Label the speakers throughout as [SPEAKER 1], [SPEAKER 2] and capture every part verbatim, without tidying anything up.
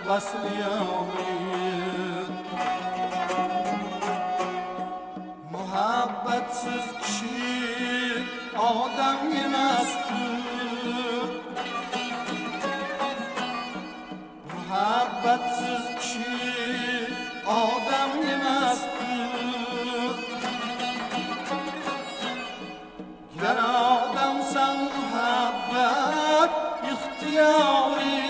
[SPEAKER 1] وصلیانید محبتسız kişi adam yemezdir محبتسız kişi adam yemezdir Gider adamsan muhabbet ihtiyari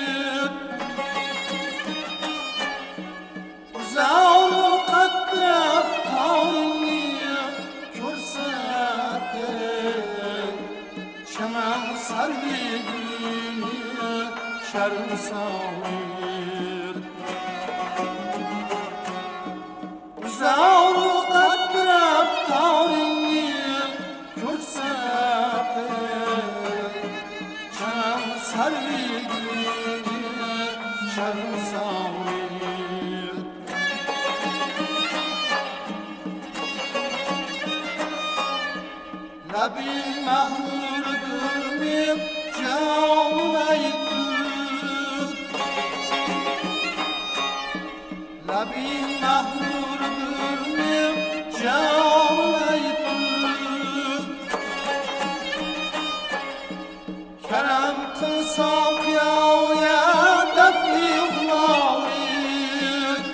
[SPEAKER 1] Zavru qadrat tavrini ko'rsating Chamam sarligini sharm solir Zavru qadrat tavrini ko'rsating Chamam sarligini sharm solir لبی مهور دلم جان ایدود لبی مهور دلم جان ایدود کرم قصاب یا دفی غلارید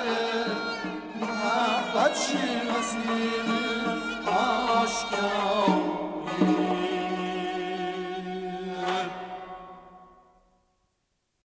[SPEAKER 1] aşkına